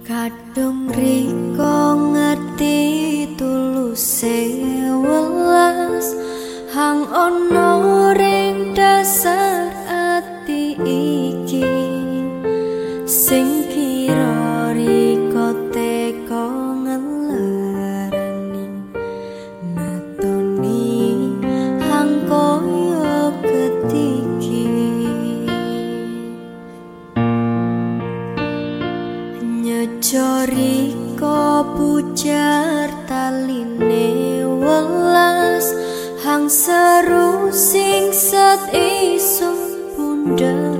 Kadung riko ngerti tuluse welas hang ono ring dasar ati iki sing kira riko teko ngelarani natoni hang koyo ketiki nyecori ko pujar taline welas hang seru sing set iso bunda